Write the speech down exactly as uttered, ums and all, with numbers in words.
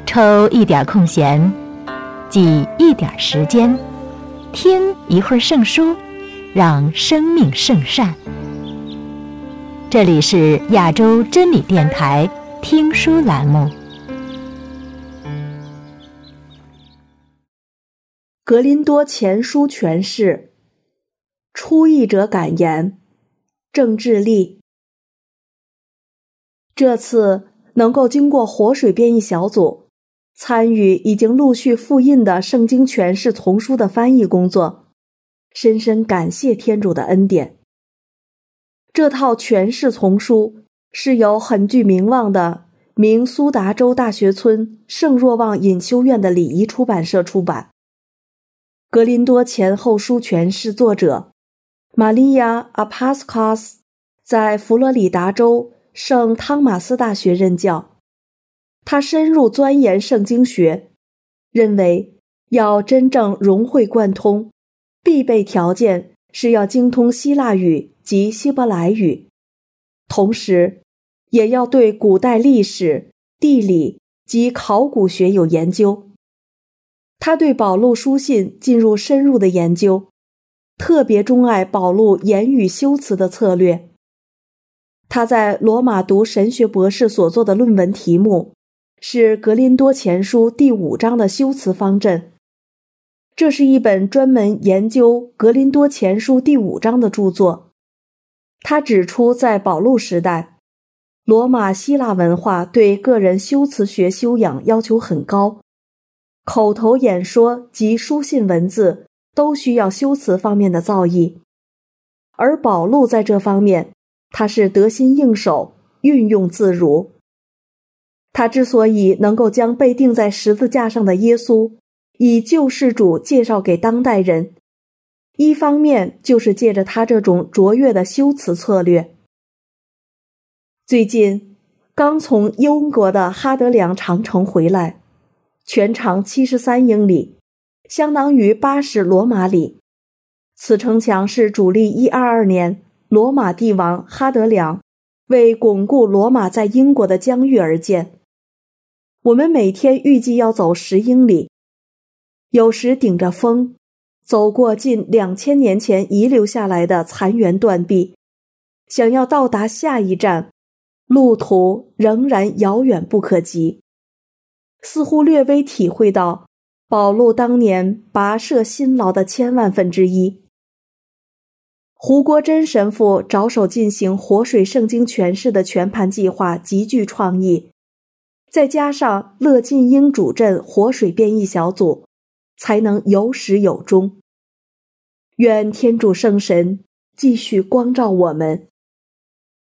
抽一点空闲，挤一点时间，听一会儿圣书，让生命圣善。这里是亚洲真理电台听书栏目。 格林多前书诠释，出译者感言，郑智利。这次能够经过活水编译小组参与已经陆续复印的圣经诠释丛书的翻译工作，深深感谢天主的恩典。这套诠释丛书是由很具名望的明苏达州大学村圣若望隐修院的礼仪出版社出版。格林多前后书诠释作者玛利亚·阿帕斯卡斯在佛罗里达州圣汤马斯大学任教。他深入钻研圣经学，认为要真正融会贯通，必备条件是要精通希腊语及希伯来语，同时也要对古代历史、地理及考古学有研究。他对保禄书信进入深入的研究，特别钟爱保禄言语修辞的策略。他在罗马读神学博士所做的论文题目是《格林多前书》第五章的修辞方阵。这是一本专门研究《格林多前书》第五章的著作。他指出，在保禄时代，罗马希腊文化对个人修辞学修养要求很高，口头演说及书信文字都需要修辞方面的造诣，而保禄在这方面他是得心应手，运用自如。他之所以能够将被钉在十字架上的耶稣以救世主介绍给当代人，一方面就是借着他这种卓越的修辞策略。最近刚从英国的哈德良长城回来，全长七十三英里，相当于八十罗马里。此城墙是主历一二二年罗马帝王哈德良为巩固罗马在英国的疆域而建。我们每天预计要走十英里，有时顶着风，走过近两千年前遗留下来的残垣断壁，想要到达下一站，路途仍然遥远不可及。似乎略微体会到保禄当年跋涉辛劳的千万分之一。胡国珍神父着手进行活水圣经诠释的全盘计划极具创意，再加上乐进英主阵活水编译小组，才能有始有终。愿天主圣神继续光照我们，